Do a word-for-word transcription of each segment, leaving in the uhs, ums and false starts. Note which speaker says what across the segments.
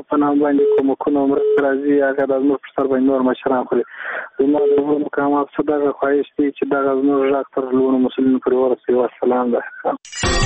Speaker 1: په نام باندې کومکونه مرسته راځي هغه د زموږ پر سر باندې نور مشران خوري. زما د ټولو مقامات څخه دغه خواهش دی چې دغه زموږ غږ تر ټولو مسؤلینو پورې ورسوي. والسلام ده.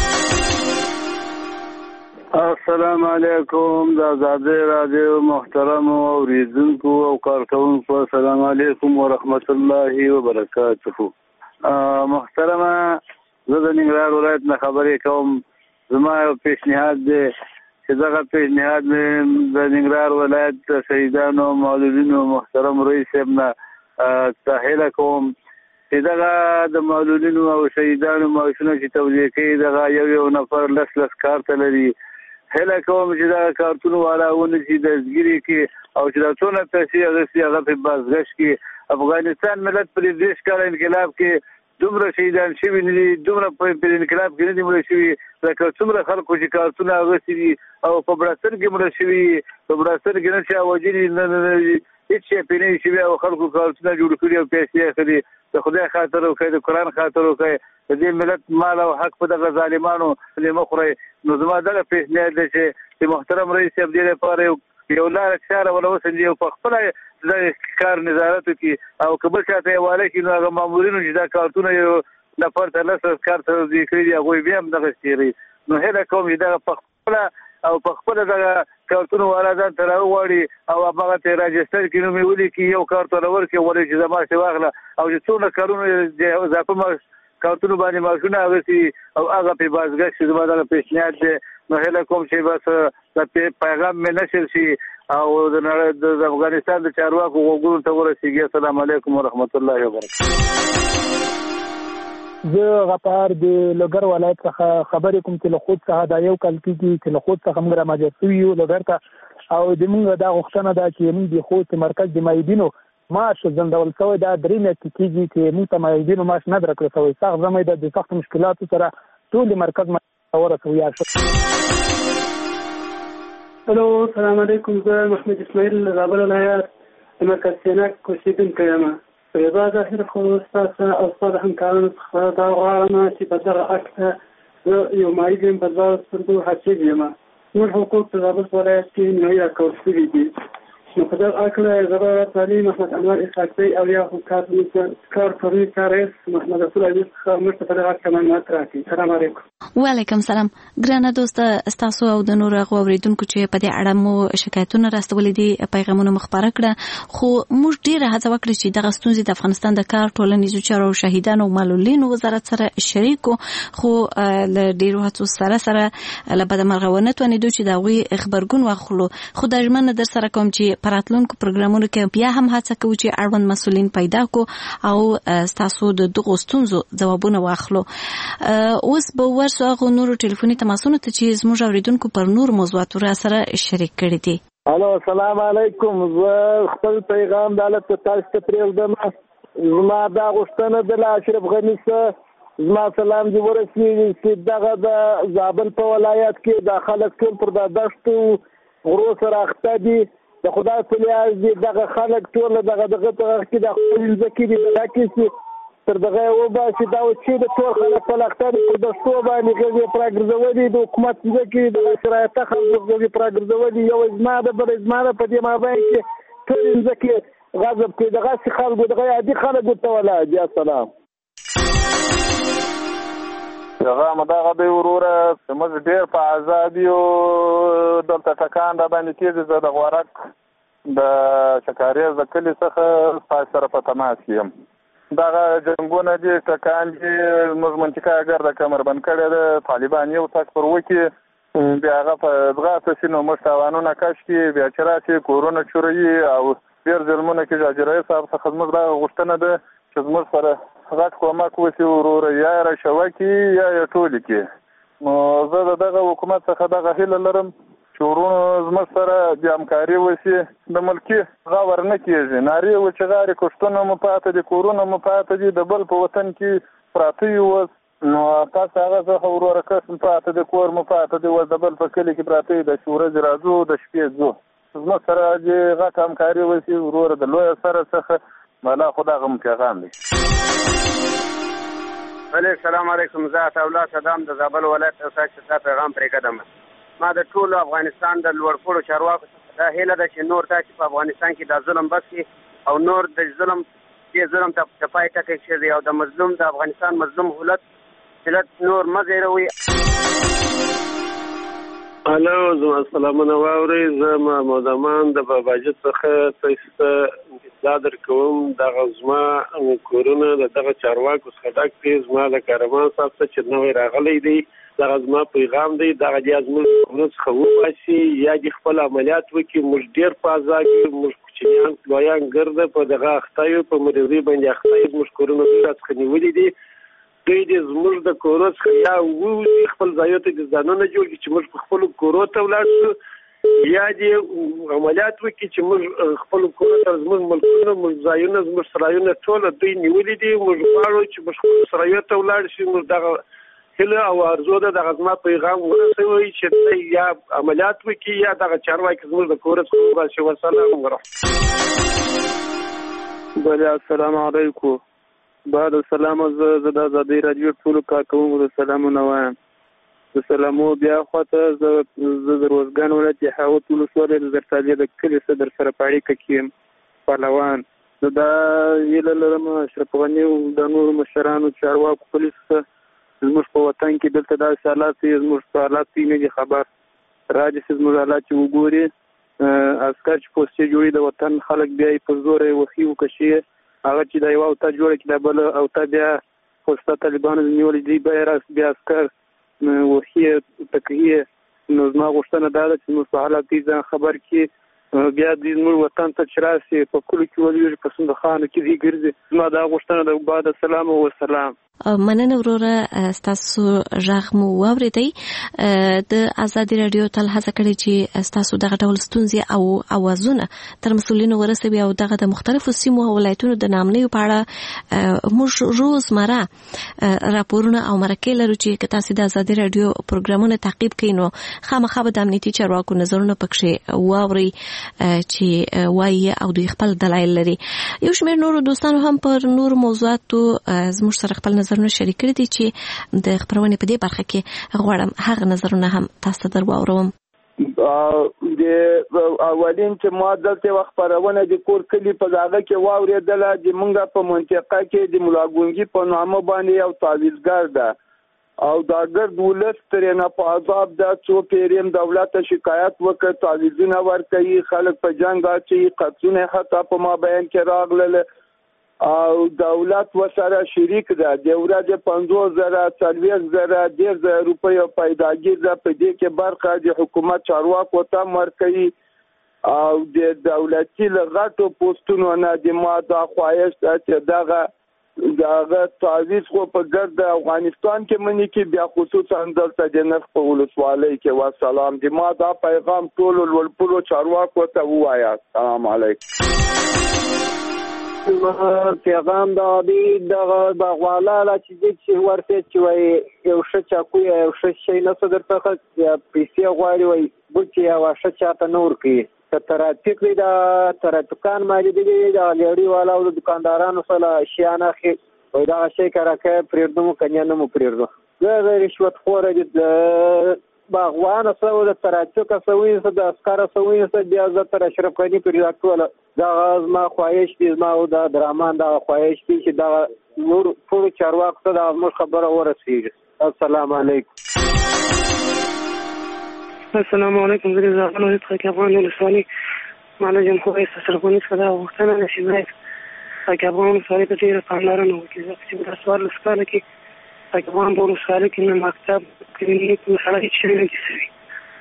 Speaker 2: السلام علیکم د آزادۍ راډیو محترم اوریدونکو او کارکونکو، السلام علیکم ورحمت الله وبرکاته. محترمه، زه د ننګرهار ولایت نه خبرې کوم. زما یو پیشنهاد دی چې دغه پیشنهاد مې د ننګرهار ولایت د شهیدانو معلولینو محترم رئیس صاحب نه تحویل کوم چې دغه د معلولینو او شهیدانو معاشونه چې توزیع کوي دغه یو یو نفر لس لس کارت لري. هله کوم چې دغه کارتونو والا ونیسي دستګیري کړي او چې دا څونه پیسې اخیستي هغه په بازګشت کړي. افغانستان ملت په دېرش کاله انقلاب کې دومره شهیدان شوي نه دي، دومره په انقلاب کې نه دي مړه شوي لکه څومره خلکو چې کارتونه اخیستي دي او په بړستن کې مړه شوي. په بړستن کې نه چا وژلي نه هېڅ شی پرې نه شوي او خلکو کارتونه جوړ کړي او پیسې اخلي. د خدای خاطر وکړئ، د قرآن خاطر وکړئ، د دې ملت مال او حق په دغه ظالمانو مه خورئ. نو زما دغه پیشنهاد دی چې محترم رئیس صاحب دې لپاره یو لاره چاره ولا وسنجي او په خپله د کار نظارت وکړي او که بل چاته یې واله کړي نو هغه مامورینو چې دا کارتونه یو نفر ته لس لس کار توزیع کړي دي هغوی بیا هم دغه تېروي. نو هیله کوم چې دغه په خپله او په خپله دغه کارتونو والا ځان ته راوغواړي او هغه ته یې راجستر کړي، نوم یې ولیکي، یو کارت ورله ورکړي، ولې چې زما شې واخله او چې څومره کارونه اضافه کارتونو باندې معاشونه اخیستي او هغه پرې بازګشت شي. زما دغه پیشنهاد دی. نو هیله کوم چې بس د پیغام مې نشر شي او د افغانستان د چارواکو غوږونو ته ورسېږي. السلام علیکم ورحمت الله وبرکاته.
Speaker 3: زه غفار د لوګر ولایت څخه خبرې کوم چې له خود څخه دا یو کال کېږي چې له خود څخه موږ رامجر شوي یو لوګر ته او د موږ دا غوښتنه ده چې موږ د خوست مرکز د معیدینو معاش ځنډول شوی دا درې میاشتې کېږي چې موږ ته معیدینو معاش نه درکړل شوی. سخت زموږ د د سختو مشکلاتو سره ټول مرکز ته ورسوي.
Speaker 4: هلو، السلام علیکم. زه محمد اسماعیل له زابل ولایت د مرکز سینک اوسېدونکی یم. په دا ظاهر خو ستاسو او ستا د همکارانو څخه دا غواړم چې په دغه حق ته زه یو معید یم، په دواړو سترګو حاصل یم. زموږ حقوق په زابل ولایت کې نوي راکول شوي دي. نو په دغه هکله زه به تعلیم محمد انور اسحاقزی او یا خو کارکوونکي کارایس محمد رسول عزیز څخه موږ ته په دغه هکله معلومات راکړي. السلام علیکم.
Speaker 5: وعلیکم سلام. ګرانه دوسته، ستاسو او د نورو هغو اورېدونکو چې په دې اړه مو شکایتونه راستولي دي پیغامونه مو خپاره کړه، خو موږ ډېره هڅه وکړه چې دغه ستونزې د افغانستان د کار، ټولنیزو چارو او شهیدانو او معلولینو وزارت سره شریک کړو، خو له ډېرو هڅو سره سره له بدمرغه ونه توانېدو چې د هغوی خبرګون واخلو. خو دا ژمنه در سره کوم چې په راتلونکو پروګرامونو کې بیا هم هڅه کوو چې اړوند مسؤلین پیدا کړو او ستاسو د دغو ستونزو ځوابونه واخلو. اوس به ورسو هغو نورو ټلیفوني تماسونو ته چې زموږ اورېدونکو پر نور موضوعاتو را سره شریک کړي دي.
Speaker 2: الو، السلام علیکم. زه خپل پیغام د حالت تاسو ته پرېږدم. زما دا غوښتنه ده له اشرف غني څخه زما سلام دې ورسېږي چې دغه د زابل په ولایت کې دا خلک ټول پر د دښتو غرو سره اخته دي. د خدای په لیاز دي دغه خلک ټول دغه دغه کې د خپل ځکې دي دغه کې تر دغه وباسي دا چې د ټول خلک په لختر پر دښتو باندې غږی پراګرځولي د حکومت ځکې د شرایط خلک غږی پراګرځولي یو ازما د بل ازما په دې مابین کې ټول ځکې غضب کې دغه خلکو دغه عادي خلکو ته ولا دي. السلام هغه مداغه به وروره موږ ډېر په آزادي او دلته ټکان را باندې کېږي. زه د غورک د شکاریز د کلي څخه ستاسو سره په تماس یم. دغه جنګونه دي، ټکان دي، زموږ منطقه اگر د کمربند کړې ده، طالبان یو تک پر وکړي، بیا هغه په ځغاسته شي نو موږ تاوانونه کش کړي، بیا چې راشي کورونه چوروي او ډېر ظلمونه کېږي. حاجي رئیس صاحب څخه زموږ دغه غوښتنه ده چې زموږ سره غټ کومک وشي وروره، یا یې راشوه کړي یا یې ټولې کړي. نو زه د دغه حکومت څخه دغه هیله لرم چې ورونو زموږ سره د همکاري وشي. د ملکي غور نه کېږي، نارې وچغارې کښتونه مو پاته دي، کورونه مو پاته دي، د بل په وطن کې پراته یو اوس. نو تاسو هغه څخه وروره کس پاته دي، کور مو پاته دي، اوس د بل په کلي کې پراته دي، د ورځې راځو د شپې ځو. زموږ سره د غټ همکاري وشي وروره د لویه سره څخه مالا خدا غم پیغام دی.
Speaker 6: بله، السلام علیکم. زه عطاالله صدام د زابل ولایت اوسېدونکی ته پیغام پرېږدم. ما د ټولو افغانستان د لوړ پوړو چارواکو څخه دا هیله ده چې نور دا چې په افغانستان کې دا ظلم بس کړي او نور د ظلم دې ظلم ته د پای ټکی کېږدي او د مظلوم د افغانستان مظلوم هولت ملت نور مه ځایروي.
Speaker 7: هلو زما سلامونه واورئ. زه محمد امان د باباجي څخه تاسو ته اطلاع درکوم. دغه زما کورونه د دغه چارواکو څخه ډک دي. زما د کاروان صاحب څخه چې نوی راغلی دی دغه زما پیغام دی دغه دې زموږ کورونه څخه وباسي یا دې خپل عملیات وکړي. موږ ډېر په عذاب کې موږ کوچنیان لویان ګرده په دغه اخته یو په مریضۍ باندې اخته یو. زموږ کورونه څخه نیولي دي. دوی دې زموږ د کورو څخه یا ووځي خپل ځایو ته دې ځانونه جوړ کړي چې موږ په خپلو کورو ته ولاړ شو یا دې عملیات وکړي چې موږ خپلو کورو ته زموږ ملکونه موږ ځایونه زموږ سرایونه ټوله دوی نیولي دي. موږ غواړو چې موږ خپلو سرایو ته ولاړ شي. موږ دغه هیله او ارزو ده دغه زما پیغام ورسوي چې یا عملیات وکړي یا دغه چارواکي زموږ د کورو څخه وباسي. والسلام علیکم.
Speaker 2: بله السلام علیکم. بعد السلام زه د ازادۍ راډیو ټولو کارکوونکو د سلامونه وایم. د سلامو بیا خواته زه د روزګان ولایت یحیی ولسوالۍ د زرتالې د کلي صدر سره په اړیکه کې یم پهلوان. زه دا هیله لرم اشرف غني او د نورو مشرانو چارواکو پولیسو زموږ په وطن کې دلته داسې حالات دي زموږ په حالات کې نه دي خبر. راځي چې زموږ حالات چې وګوري عسکر چې پوستې جوړي د وطن خلک بیا یې په زوره وخي وکشي هغه چې دا یو اوته جوړه کړي دا بل اوته بیا پوسته طالبانو نیولې دي بیا بیا عسکر وخي تکیه. نو زما غوښتنه دا ده چې موږ په حالات دي ځان خبر کړي بیا دې زموږ وطن ته چې راسي په کلو کې ولېږي په صندوقخانو کې دې ګرځي. زما دا غوښتنه ده. بعد السلام والسلام.
Speaker 5: مننه وروره ستاسو غږ مو واورېدی. د ازادي راډیو تل هڅه کړې چې ستاسو دغه ډول ستونزې او اوازونه تر مسؤلینو ورسوي او دغه د مختلفو سیمو او ولایتونو د نامنیو په اړه موږ روزمره راپورونه او مرکې لرو چې که تاسو د ازادي راډیو پروګرامونه تعقیب کړئ نو خامخا به د امنیتي چارواکو نظرونه پکښې واورئ چې وایي او دوی خپل دلایل لري. یو شمېر نورو دوستانو هم پر نورو موضوعاتو زموږ سره خپل نظرونه شریک کړي دي چې د خبرونې په دې برخه کې غواړم هغه نظرونه هم تاسو ته در واوروم.
Speaker 2: د اولین چې ما دلته وخت خبرونه د کور کلی په ځای کې واورېدله چې موږ په منطقه کې د ملاګونګي په نامه باندې یو تعویضګر ده او دا ګرد ولس ترې نه په عذاب ده. څو پیریم دولت ته شکایت وکړ تعویضونه ورکوي خلک په جنګ اچوي قتلونه حتی په مابین کې راغلل او دولت وسره شریک ده. د ورځې پنځوس زره څلوېښت زره دېرش زره روپۍ پیداګیر ده په دې کې برخه د حکومت چارواکو ته ورکوي او د دولتي له غټو پوسټونو نه د ما دا خواهش ده چې دغه دغه تعویض خو په ګرد افغانستان کې مني کې بیا خصوصا دلته د نرخ په ولسوالۍ کې. والسلام. د ما دا پیغام ټولو لوړپوړو چارواکو ته ووایه. السلام علیکم.
Speaker 8: پیغام دا دی دغه باغوالا لا چې چې ورته چې وای یو ښه چاکو یو ښه شي نه صدر څخه پیسې غواړي وای بوچي یو ښه چاته نور کی ترافیک دی دا ترافیکان مالي دی دا لري والا او دکاندارانو سره شیانه خي وای دا شي کارکه پریردو کنه نو پریردو دا رشوت خور دي باغوان سره د ترافیک سوي سره د اسکار سوي سره بیا د تر اشرف غني پر راټول دا ما خواهش دي ما او دا درمان دا خواهش دي چې دا نور ټول چارواکو ته د موږ خبره ورسیږي. السلام علیکم.
Speaker 4: السلام علیکم. زه زغلو هیڅ کې افغان ولسوالي معنا جمهور رئیس سرغونی صدا وختنه نشي کې افغان ولسوالي ته ډیره پاملرنه وکړي چې د سوال لسکاله کې کې افغان ولسوالي کې نه مکتب کلینیک مسله چې نه کیږي.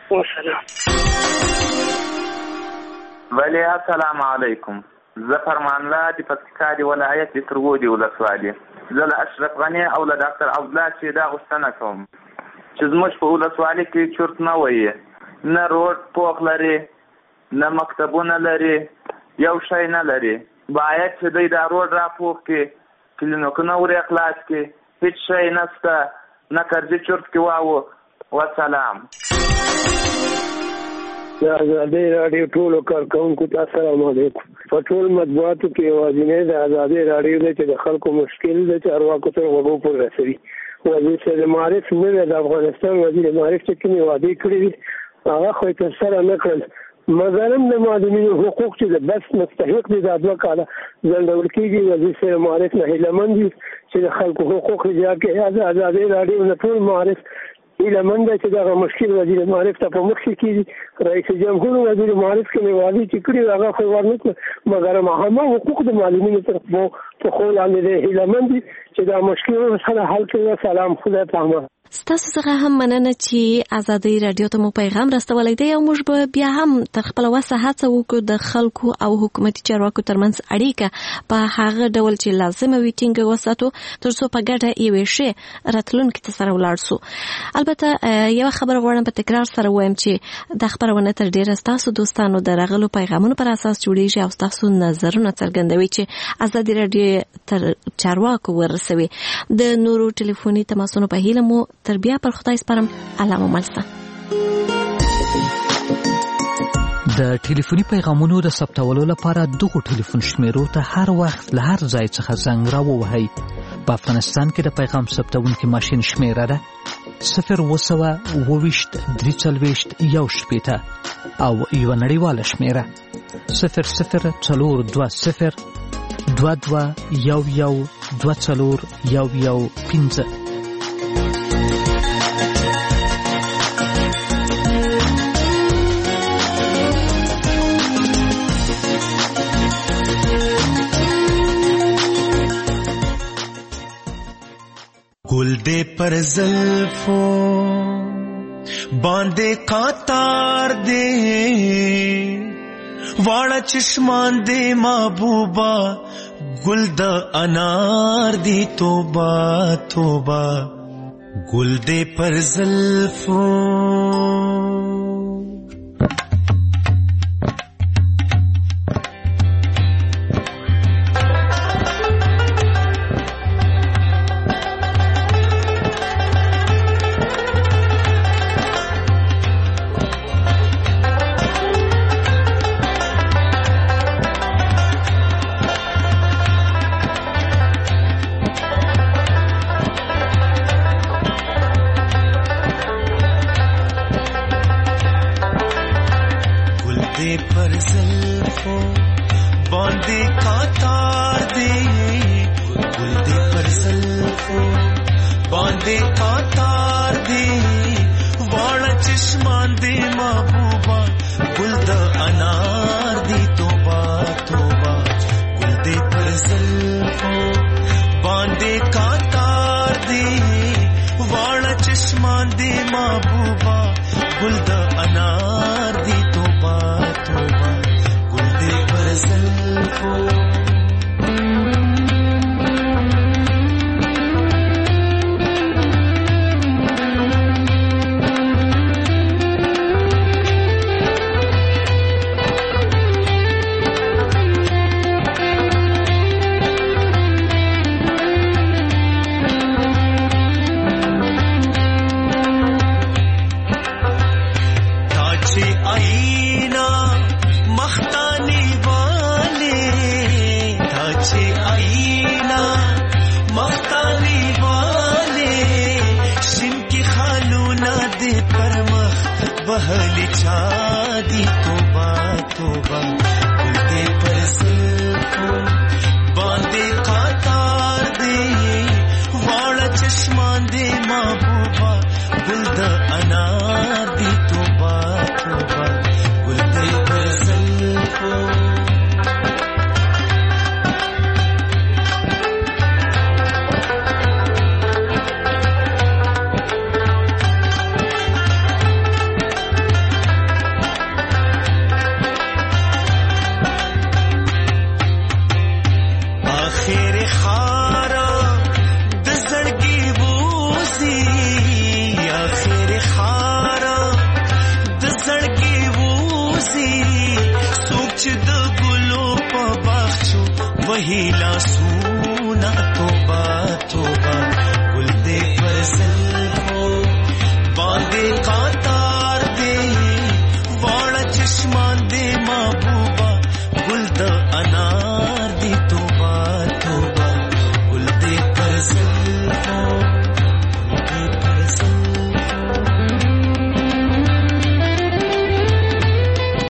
Speaker 4: والسلام.
Speaker 9: ولی السلام علیکم. زه فرمان الله د پکتیکا دی ولایت د ترغو دی ولسوالي. زه له اشرف غني او له ډاکټر عبدالله چې دا غوښتنه کوم چې زموږ په ولسوالي کې چورت نه وایي نه روډ پوخ لري نه مکتبونه لري یو شی نه لري. باید چې دوی دا روډ را پوخ کړي کلینیکونه ور خلاص کړي. هیڅ شی نشته نه کرځي چورت کې واو. والسلام.
Speaker 10: د ازادۍ راډیو ټولو کارکوونکو ته السلام علیکم. په ټول مطبوعاتو کې یوازینی د ازادۍ راډیو دی چې د خلکو مشکل د چارواکو سره غوږو پورې رسوي. وزیر صاحب معارف نوی د افغانستان وزیر معارف چې کومې وعدې کړې دي هغه خو یې ترسره نه کړل مګر هم د معلمینو حقوق چې د بس مستحق دي دا دوه کاله ځنډول کېږي. وزیر صاحب معارف نه هیلهمند دي چې د خلکو حقوق اجرا کوي. ازادي راډیو نه ټول معارف هیلهمند دی چې دغه مشکل وزیر معارف ته په مخ کې کېږي. رئیس جمهور وزیر معارف کې وعده چې کړي هغه خو ورنکړه، مګر همه حقوق د معلمینو تر په خو لاندې دی. هیلهمند دي چې دا مشکل سره حل کړي. سلام، خدای پامه.
Speaker 5: ستاسو څخه هم مننه چې ازادي رادیو ته مو پیغام راستولی دی او موږ به بیا هم تر خپل وسه هڅه وکړو د خلکو او حکومتي چارواکو ترمنځ اړیکه په هغه ډول چې لازمه وي ټینګه وساتو ترڅو په ګډه یوې ښې راتلونکي ته سره ولاړ سو. البته یوه خبره غواړم په تکرار سره ووایم چې دا خپرونه تر ډیره ستاسو دوستانو د راغلو پیغامونو پر اساس جوړیږي او ستاسو نظرونه څرګندوي چې ازادي رادیو تر چارواکو ورسوي. د نورو ټلیفوني تماسونو په هیله مو تر بیا پر خدای سپارم. الله مو ملسه.
Speaker 11: د ټلیفوني پیغامونو د ثبتولو لپاره دغه ټلیفون شمیرو ته هر وخت له هر ځای څخه زنګ راووهئ. په افغانستان کې د پیغام ثبتونکي ماشین شمیره ده صفر اوه سوه اوه ویشت درې څلوېښت یو شپېته او یوه نړیواله شمیره صفر صفر څلور دوه صفر دوه دوه یو یو دوه څلور یو یو پنځه.
Speaker 12: گل دے پر زلفوں باندے قطار دے واڑا چشمان دے محبوبہ گل دا انار دی توبہ توبہ گل دے پر زلفوں. बांधे कातार दे वाड़ा चश्मा दे महबूब